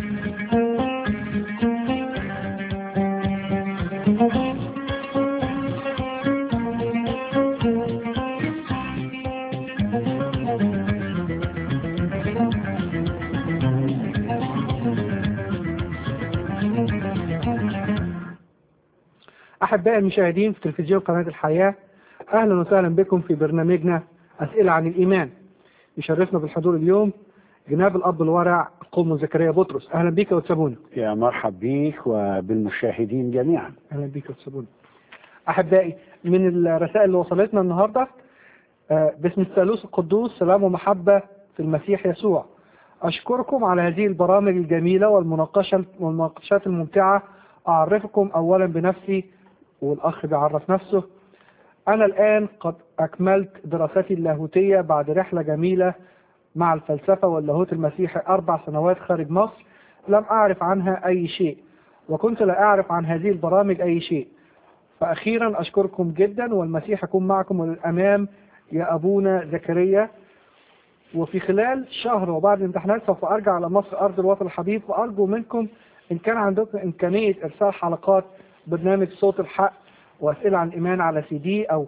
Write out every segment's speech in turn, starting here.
أحبائي المشاهدين في تلفزيون قناة الحياة، أهلا وسهلا بكم في برنامجنا أسئلة عن الإيمان. يشرفنا بالحضور اليوم جناب الأب الورع قوم زكريا بطرس. أهلا بك وتسابونا. يا مرحب بيك وبالمشاهدين جميعا. أهلا بك وتسابونا. أحبائي، من الرسائل اللي وصلتنا النهاردة، باسم الثالوث القدوس، سلام ومحبة في المسيح يسوع. أشكركم على هذه البرامج الجميلة والمناقشات الممتعة. أعرفكم أولا بنفسي، والأخ بيعرف نفسه. أنا الآن قد أكملت دراستي اللاهوتية بعد رحلة جميلة مع الفلسفة واللاهوت المسيحي 4 سنوات خارج مصر. لم أعرف عنها أي شيء، وكنت لا أعرف عن هذه البرامج أي شيء. فأخيرا أشكركم جدا، والمسيح يكون معكم وللأمام يا أبونا زكريا. وفي خلال شهر وبعد الامتحانات سوف أرجع على مصر أرض الوطن الحبيب، وأرجو منكم إن كان عندكم إمكانية إرسال حلقات برنامج صوت الحق وأسئلة عن الإيمان على CD أو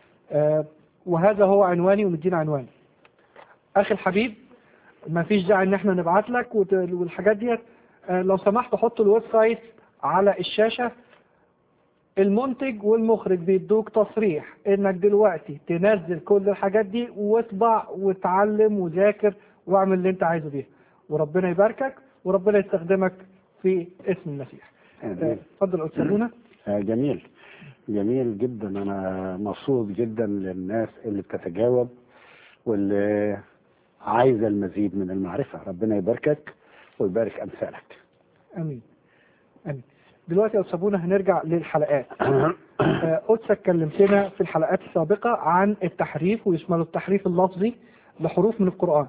وهذا هو عنواني ومدينا عنواني. أخي الحبيب، ما فيش داعي إن احنا نبعت لك والحاجات ديت. لو سمحت حط الويب سايت على الشاشة. المنتج والمخرج بيدوك تصريح إنك دلوقتي تنزل كل الحاجات دي واطبع وتعلم وذاكر واعمل اللي أنت عايزه بيها، وربنا يباركك وربنا يستخدمك في اسم المسيح. اتفضل أستاذنا. جميل جميل جدا. أنا مبسوط جدا للناس اللي بتتجاوب واللي عايزة المزيد من المعرفة. ربنا يباركك ويبارك أمثالك. أمين أمين. دلوقتي يا أستاذنا هنرجع للحلقات. قدسك كلمتنا في الحلقات السابقة عن التحريف، ويشمل التحريف اللفظي لحروف من القرآن.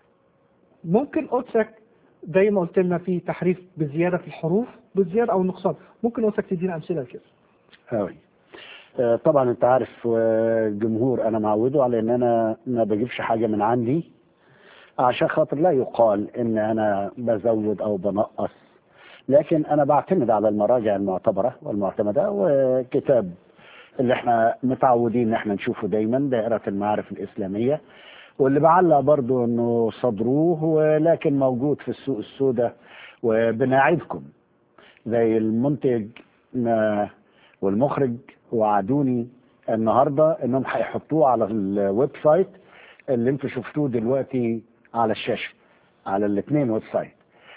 ممكن قدسك زي ما قلت لنا في تحريف بزيادة في الحروف، بالزيادة أو النقصان، ممكن قدسك تدينا أمثلة كده؟ أوي. طبعا أنت عارف الجمهور أنا معوده على إن أنا ما بجيبش حاجة من عندي عشان خاطر لا يقال إن أنا بزود أو بنقص، لكن أنا بعتمد على المراجع المعتبرة والمعتمدة، وكتاب اللي احنا متعودين ان احنا نشوفه دايما دائرة المعارف الإسلامية، واللي بعلق برضو انه صدروه ولكن موجود في السوق السوداء. وبنعيدكم زي المنتج والمخرج وعدوني النهاردة انهم هيحطوه على الويب سايت اللي انتوا شفتوه دلوقتي على الشاشة على الاثنين ويب سايت،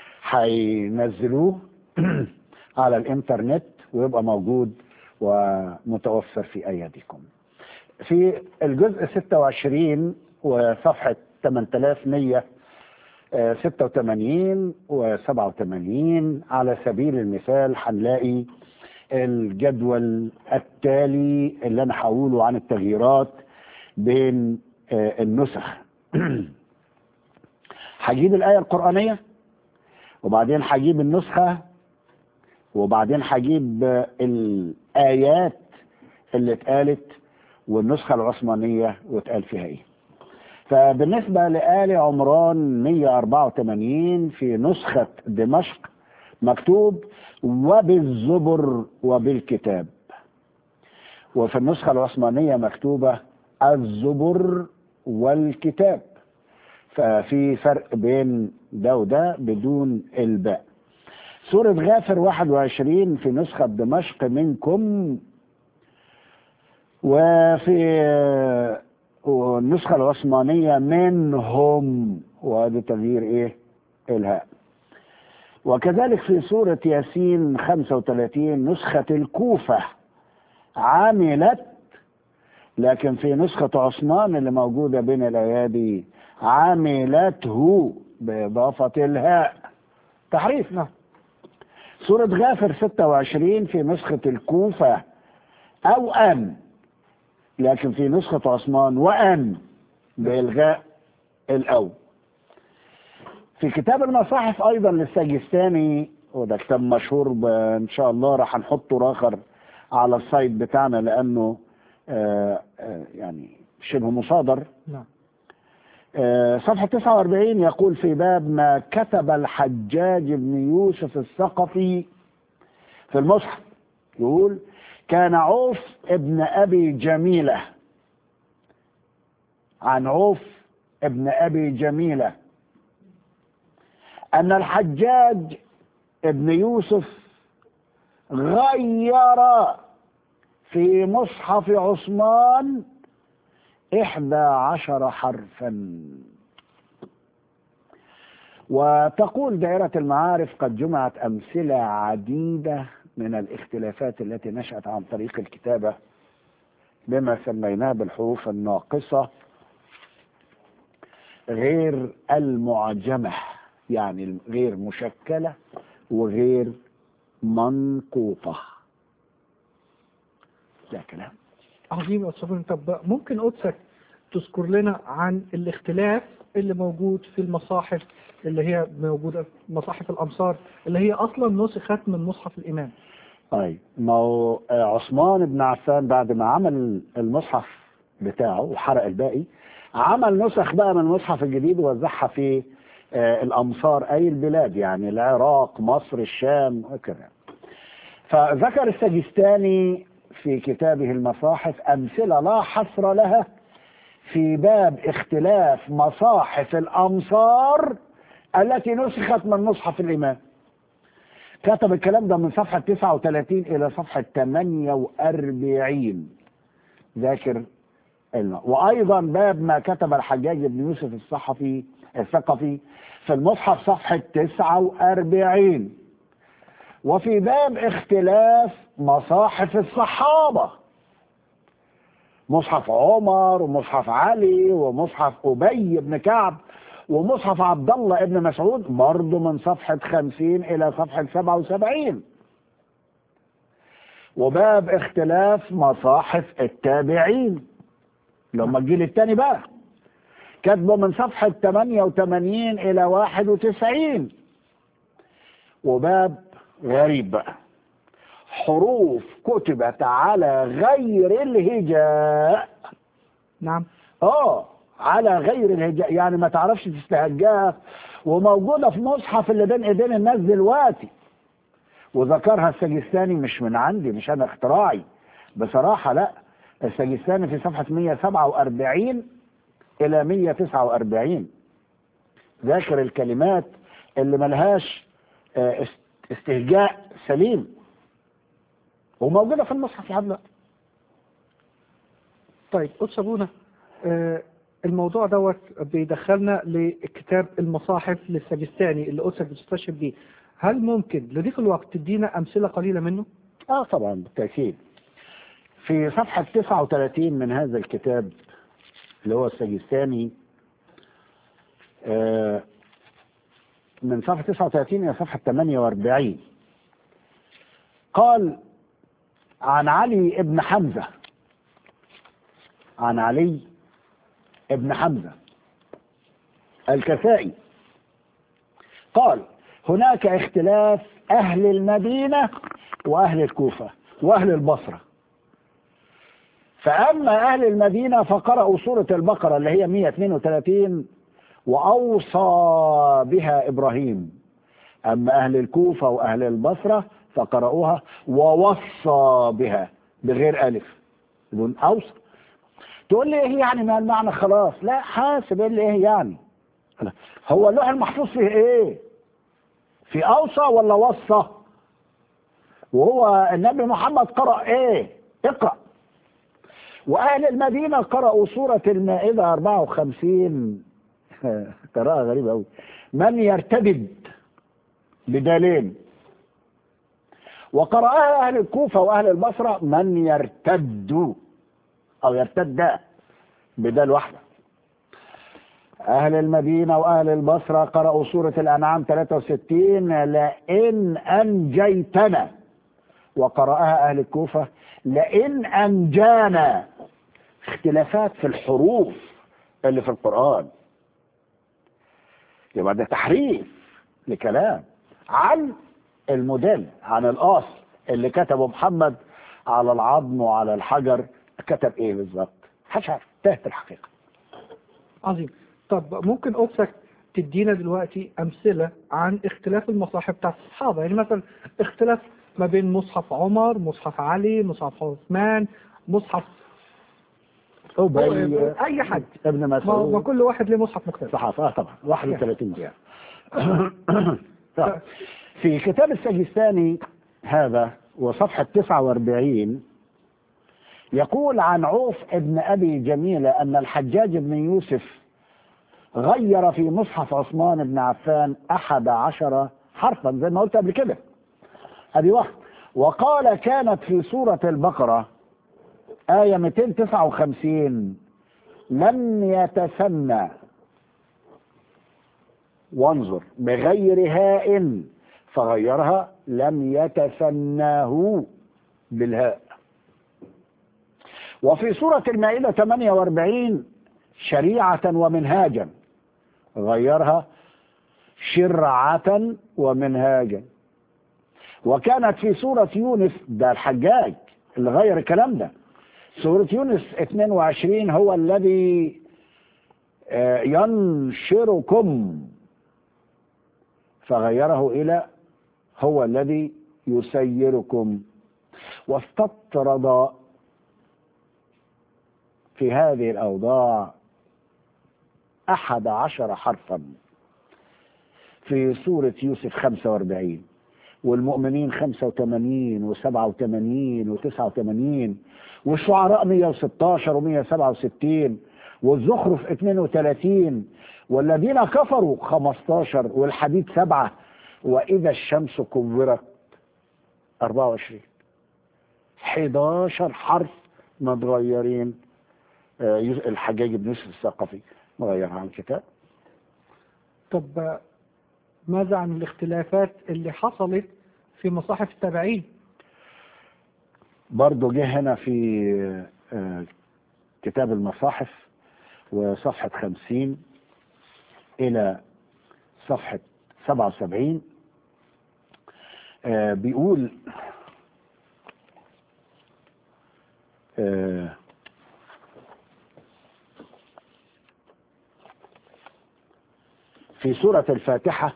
هينزلوه على الانترنت ويبقى موجود ومتوفر في ايديكم. في الجزء 26 وصفحة 8186 و87 على سبيل المثال هنلاقي الجدول التالي اللي انا هقوله عن التغييرات بين النسخ. هجيب الآية القرآنية، وبعدين هجيب النسخة، وبعدين هجيب الآيات اللي اتقالت والنسخة العثمانية واتقال فيها ايه. فبالنسبة لآل عمران 184 في نسخة دمشق مكتوب وبالزبر وبالكتاب، وفي النسخة العثمانية مكتوبة الزبر والكتاب. ففي فرق بين ده وده بدون الباء. سورة غافر 21 في نسخة دمشق منكم، وفي النسخة العثمانية منهم، وهذا تغيير ايه؟ الهاء. وكذلك في سورة ياسين 35 نسخة الكوفة عملت، لكن في نسخة عثمان اللي موجودة بين الأيادي عملته بإضافة الهاء. تحريف. نعم. سورة غافر 26 في نسخة الكوفة أو أن، لكن في نسخة عثمان وأن بإلغاء الأو. في كتاب المصاحف أيضا للسجستاني، وده كتاب مشهور إن شاء الله راح نحطه آخر على السايت بتاعنا لأنه يعني شبه مصادر. نعم. صفحة 49 يقول في باب ما كتب الحجاج بن يوسف الثقفي في المصحف، يقول كان عوف ابن أبي جميلة، عن عوف ابن أبي جميلة أن الحجاج ابن يوسف غير في مصحف عثمان 11 حرفا. وتقول دائرة المعارف قد جمعت أمثلة عديدة من الاختلافات التي نشأت عن طريق الكتابة بما سميناه بالحروف الناقصة غير المعجمة، يعني غير مشكلة وغير منقوطة. ده كلام عظيم يا أستاذ. طب ممكن قدسك تذكر لنا عن الاختلاف اللي موجود في المصاحف اللي هي موجودة في مصاحف الأمصار اللي هي أصلا نسخت من مصحف الإمام؟ طيب، ما هو عثمان بن عفان بعد ما عمل المصحف بتاعه وحرق الباقي، عمل نسخ بقى من المصحف الجديد ووزعها في الأمصار أي البلاد، يعني العراق، مصر، الشام وكذا. فذكر السجستاني في كتابه المصاحف أمثلة لا حصر لها في باب اختلاف مصاحف الأمصار التي نسخت من مصحف الإمام. كتب الكلام ده من صفحة 39 إلى صفحة 48 ذاكر وأيضا باب ما كتب الحجاج بن يوسف الثقفي في المصحف صفحة 49. وفي باب اختلاف مصاحف الصحابة، مصحف عمر ومصحف علي ومصحف أبي بن كعب ومصحف عبد الله ابن مسعود برضه من صفحة 50 إلى صفحة 77. وباب اختلاف مصاحف التابعين اللي هم الجيل الثاني بقى، كاتبه من صفحة 88 إلى 91. وباب غريب بقى، حروف كتبت على غير الهجاء. نعم. على غير الهجاء، يعني ما تعرفش تستهجاها، وموجودة في مصحف اللي بين ايدين الناس دلوقتي. وذكرها السجستاني، مش من عندي، مش انا اختراعي بصراحة، لا، السجستاني في صفحة 147 إلى 149 ذاكر الكلمات اللي ملهاش استهجاء سليم، وموجودة في المصحف لحد دلوقتي. طيب قدس أبونا، الموضوع دوت بيدخلنا لكتاب المصاحف للسجستاني اللي قدسك بتستشهد بيه. هل ممكن لضيق الوقت تدينا أمثلة قليلة منه؟ طبعا بالتأكيد. في صفحة 39 من هذا الكتاب اللي هو السجستاني، من صفحة 39 إلى صفحة 48 قال عن علي ابن حمزة، عن علي ابن حمزة الكسائي قال هناك اختلاف أهل المدينة وأهل الكوفة وأهل البصرة. فأما أهل المدينة فقرأوا سورة البقرة اللي هي 132 وأوصى بها إبراهيم. أما أهل الكوفة وأهل البصرة فقرأوها ووصى بها بغير ألف بدون أوصى. تقول لي إيه يعني ما المعنى؟ خلاص لا، حاسب إيه يعني. هو اللوح المحفوظ فيه إيه؟ في أوصى ولا وصى؟ وهو النبي محمد قرأ إيه؟ اقرأ. وأهل المدينة قرأوا سورة المائدة 54 قراءة غريبة أوي، من يرتدد بدالين. وقرأها أهل الكوفة وأهل البصرة من يرتد أو يرتد بدال واحدة. أهل المدينة وأهل البصرة قرأوا سورة الأنعام 63 لئن أنجيتنا. وقرأها أهل الكوفة لئن أنجانا. اختلافات في الحروف اللي في القرآن، يبقى ده تحريف لكلام عن الموديل، عن الأصل اللي كتبه محمد على العظم وعلى الحجر. كتب ايه بالظبط؟ محدش عارف، تاهت الحقيقة. عظيم. طب ممكن قدسك تدينا دلوقتي أمثلة عن اختلاف المصاحف بتاعت الصحابة؟ يعني مثلا اختلاف ما بين مصحف عمر، مصحف علي، مصحف عثمان، مصحف أي حد، ابن ما مسعود. كل واحد له مصحف مختلف. صحافة طبعا 31 مصحف. Yeah. في كتاب السجستاني هذا وصفحة 49 يقول عن عوف ابن أبي جميلة أن الحجاج بن يوسف غير في مصحف عثمان بن عفان 11 حرفا زي ما قلت قبل كده. ادي واحد. وقال كانت في سورة البقرة آية 259 لم يتسنى، وانظر، بغير هاء فغيرها لم يتسناه بالهاء. وفي سورة المائدة 48 شريعة ومنهاجا غيرها شرعة ومنهاجا. وكانت في سورة يونس، ده الحجاج اللي غير الكلام ده، سورة يونس 22 هو الذي ينشركم فغيره إلى هو الذي يسيركم. واستطرد في هذه الأوضاع 11 حرفا في سورة يوسف 45 والمؤمنين 85 و87 و89 والشعراء 116 و167 والزخرف 32 والذين كفروا 15 والحديد 7 وإذا الشمس كورت 24. 11 حرف متغيرين. الحجاج بن يوسف الثقفي مغير عن الكتاب. طب ماذا عن الاختلافات اللي حصلت في مصاحف التابعين؟ برضو جه هنا في كتاب المصاحف وصفحة 50 إلى صفحة 77 بيقول في سورة الفاتحة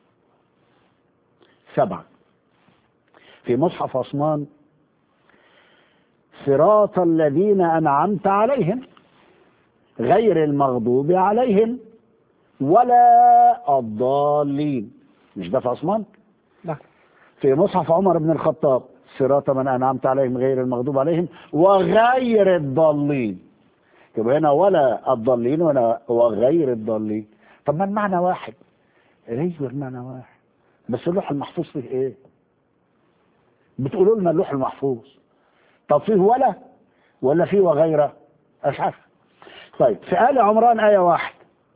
7 في مصحف عثمان صراط الذين أنعمت عليهم غير المغضوب عليهم ولا الضالين. مش ده في عثمان؟ لا. في مصحف عمر بن الخطاب صراط من أنعمت عليهم غير المغضوب عليهم وغير الضالين. يبقى هنا ولا الضالين وغير الضالين. طب ما المعنى واحد. ايوه المعنى واحد، بس اللوح المحفوظ فيه ايه؟ بتقولوا لنا اللوح المحفوظ. طب فيه ولا فيه وغيره؟ مش عارف. طيب في آل عمران آية 1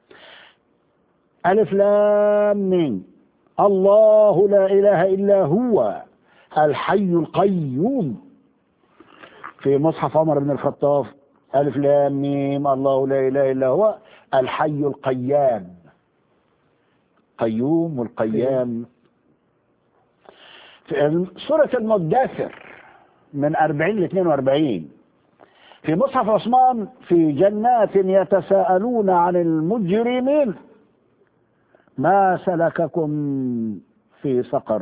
ألف لام ميم الله لا إله إلا هو الحي القيوم. في مصحف عمر بن الخطاب ألف لام ميم الله لا إله إلا هو الحي القيام. قيوم والقيام. في سورة المدثر من 40 ل 42 في مصحف عثمان في جنات يتساءلون عن المجرمين ما سلككم في سقر.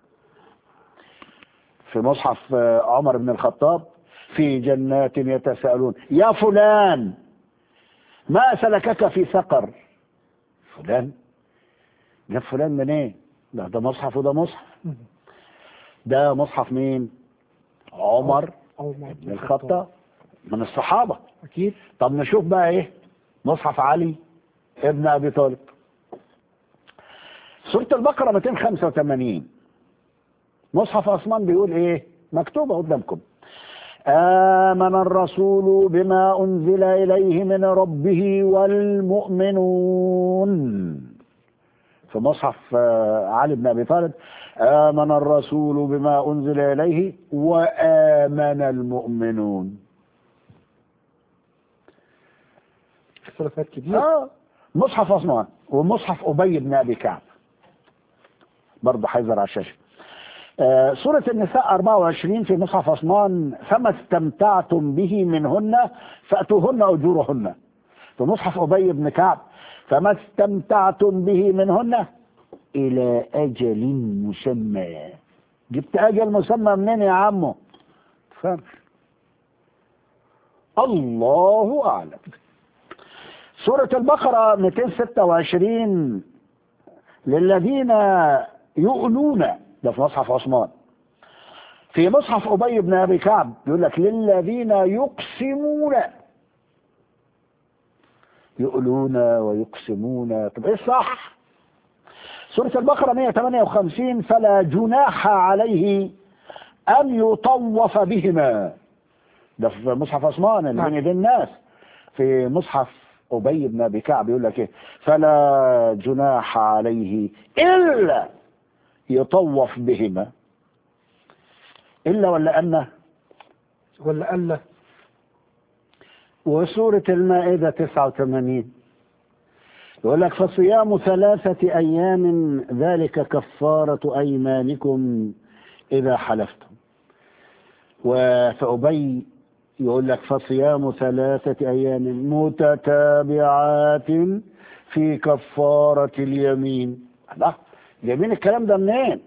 في مصحف عمر بن الخطاب في جنات يتساءلون يا فلان ما سلكك في سقر. فلان جاب فلان من ايه؟ ده مصحف وده مصحف. ده مصحف مين؟ عمر بن الخطاب من الصحابة أكيد. طب نشوف بقى ايه مصحف علي ابن ابي طالب. سورة البقرة 285 مصحف عثمان بيقول ايه؟ مكتوبة قدامكم آمن الرسول بما أنزل إليه من ربه والمؤمنون. في مصحف علي بن أبي طالب آمن الرسول بما أنزل إليه وآمن المؤمنون. اختلافات كبيرة. مصحف عثمان ومصحف أبي بن أبي كعب برضه حيظهر على الشاشة. سورة النساء 24 في مصحف عثمان فما استمتعتم به منهن فأتوهن أجورهن. في مصحف أبي بن كعب فما استمتعتم به منهن إلى أجل مسمى. جبت أجل مسمى منين يا عمو؟ فهمش. الله أعلم. سورة البقرة 226 للذين يؤلون، ده في مصحف عثمان. في مصحف أبي بن أبي كعب يقول لك للذين يقسمون، يؤلون ويقسمون. طب ايه الصح؟ سورة البقرة 158 فلا جناح عليه أن يطوف بهما، ده في مصحف عثمان اللي بين يدي الناس. في مصحف أبي بن أبي كعب يقول لك ايه؟ فلا جناح عليه إلا يطوف بهما. إلا ولا أن ولا ألا. وسورة المائدة 89 يقول لك فصيام 3 أيام ذلك كفارة أيمانكم إذا حلفتم. وفي أبي يقول لك فصيام 3 أيام متتابعات في كفارة اليمين. لا جايبين الكلام ده منين؟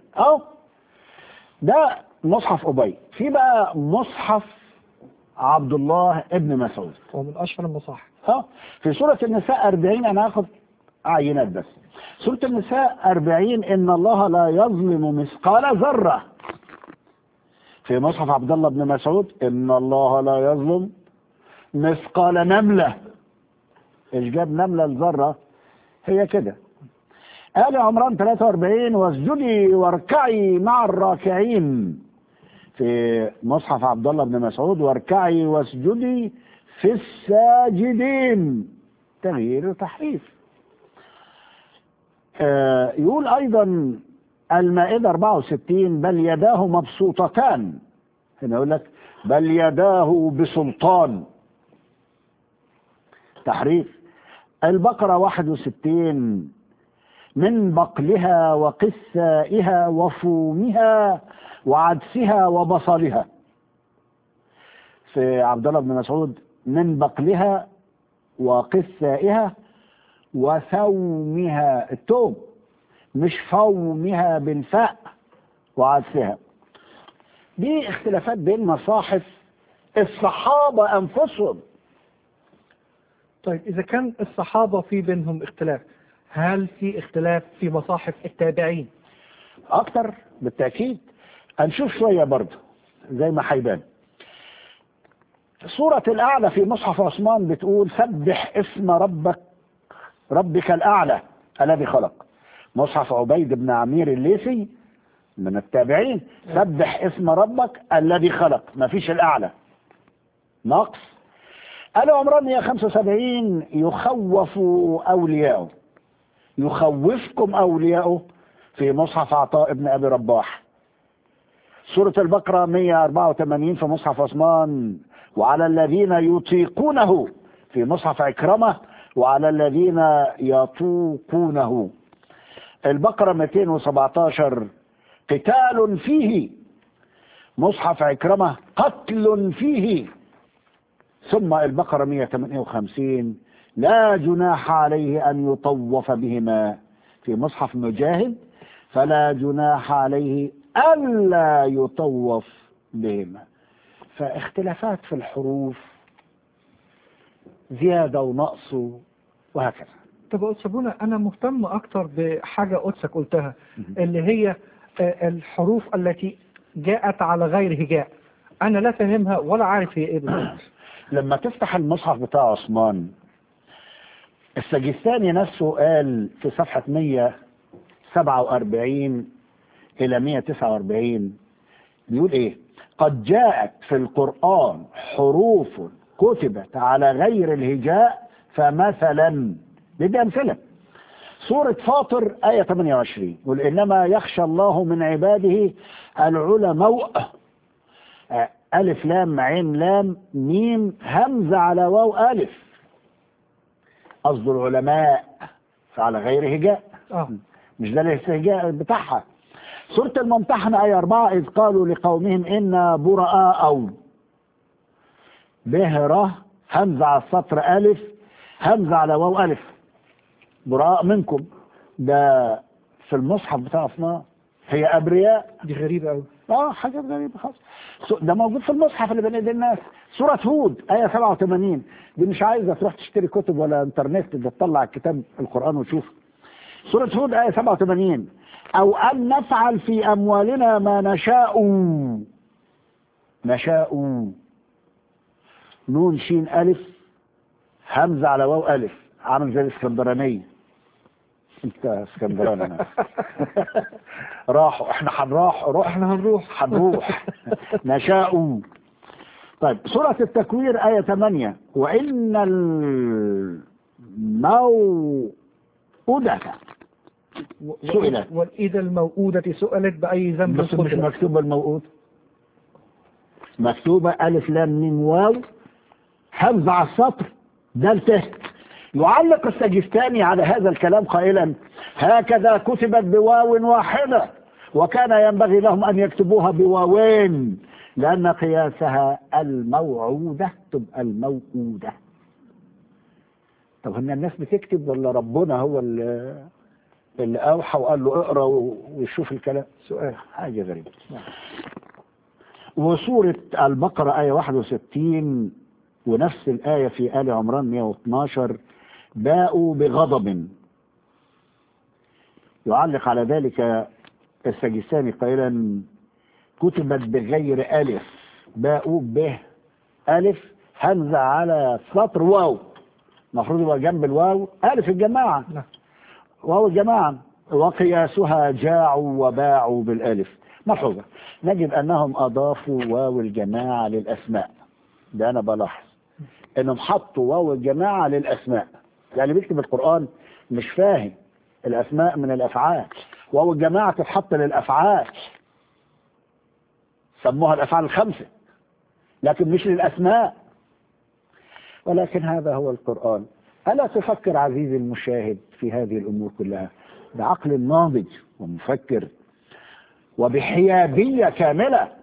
ده مصحف أبي. في بقى مصحف عبد الله ابن مسعود، هو من أشهر المصاحف. في سورة النساء 40 أنا هاخد عينات بس. سورة النساء 40 إن الله لا يظلم مثقال ذرة. في مصحف عبد الله بن مسعود إن الله لا يظلم مثقال نملة. إيش جاب نملة الذرة؟ هي كده. آل عمران 43 واسجدي واركعي مع الراكعين. في مصحف عبد الله بن مسعود واركعي واسجدي في الساجدين. تغيير وتحريف. يقول أيضا المائدة 64 بل يداه مبسوطتان. هنا يقول لك بل يداه بسلطان. تحريف. البقرة 61 من بقلها وقثائها وفومها وعدسها وبصلها. في عبد الله بن مسعود من بقلها وقثائها وثومها، التوم مش فومها بالفاء، وعدسها. دي اختلافات بين مصاحف الصحابة أنفسهم. طيب إذا كان الصحابة في بينهم اختلاف، هل في اختلاف في مصاحف التابعين؟ أكتر بالتأكيد. هنشوف شوية برضه زي ما هيبان. سورة الأعلى في مصحف عثمان بتقول سبح اسم ربك الأعلى الذي خلق. مصحف عبيد بن عمير الليثي من التابعين سبح اسم ربك الذي خلق، ما فيش الأعلى، نقص. آل عمران 175 يخوف أولياءه، يخوفكم أولياءه في مصحف عطاء بن أبي رباح. سورة البقرة 184 في مصحف عثمان وعلى الذين يطيقونه في مصحف عكرمة وعلى الذين يطوقونه. البقرة 217 قتال فيه، مصحف عكرمة قتل فيه. ثم البقرة 158 لا جناح عليه أن يطوف بهما في مصحف مجاهد فلا جناح عليه ألا يطوف بهما. فاختلافات في الحروف زيادة ونقص وهكذا. طب يا أستاذ بونا أنا مهتم أكتر بحاجة قدسك قلتها اللي هي الحروف التي جاءت على غير هجاء، أنا لا فهمها ولا عارف هي إيه بالظبط. لما تفتح المصحف بتاع عثمان السجستاني نفسه قال في صفحة 147 إلى 149 بيقول إيه؟ قد جاءت في القرآن حروف كتبت على غير الهجاء فمثلا، بدي أمثلة. سورة فاطر آية 28 يقول إنما يخشى الله من عباده العلماء، ألف لام عين لام ميم همزة على واو ألف، قصد العلماء فعلى غير هجاء، مش ده الهجاء بتاعها. سورة الممتحنة آية 4 إذ قالوا لقومهم إنا براء أو بهرة همزة على السطر ألف همزة على واو ألف. براء منكم. ده في المصحف بتاع عثمان، هي أبرياء. دي غريبة أوي. حاجات غريبة خالص. ده موجود في المصحف اللي بين ايدي الناس، سورة هود آية 87. دي مش عايزة تروح تشتري كتب ولا انترنت، ده تطلع الكتاب القرآن وتشوف. سورة هود آية 87: أو أن نفعل في أموالنا ما نشاء. نشاء، نون شين ألف همزة على واو ألف، عامل زي الاسكندرانية. انت اسكندراني انا. راحوا، احنا هنروح. نشاء. طيب سورة التكوير آية 8: وإن الموءودة سئلت. وإذا الموءودة سئلت بأي ذنب بس مش مكتوبة الموءود، مكتوبة ألف لام ميم واو همزة على السطر دال ت. يعلق السجستاني على هذا الكلام قائلا: هكذا كتبت بواو واحدة، وكان ينبغي لهم أن يكتبوها بواوين، لأن قياسها الموعودة تبقى الموءودة. طب هن الناس بتكتب ولا ربنا هو اللي أوحى وقال له اقرأ ويشوف الكلام؟ سؤال. حاجة غريبة. وسورة البقرة آية 61 ونفس الآية في آل عمران 112: باءوا بغضب. يعلق على ذلك السجستاني قائلا: كتبت بغير ألف، باءوا به ألف همزة على سطر واو، المفروض يبقى جنب الواو ألف الجماعة، واو الجماعة، وقياسها جاعوا وباعوا بالألف. ملحوظة، نجد أنهم أضافوا واو الجماعة للأسماء. ده أنا بلاحظ أنهم حطوا واو الجماعة للأسماء، يعني بيكتب القرآن مش فاهم الأسماء من الأفعال، واو الجماعة تتحط للأفعال، سموها الأفعال الخمسة، لكن مش للأسماء. ولكن هذا هو القرآن. ألا تفكر عزيزي المشاهد في هذه الأمور كلها بعقل ناضج ومفكر وبحيادية كاملة؟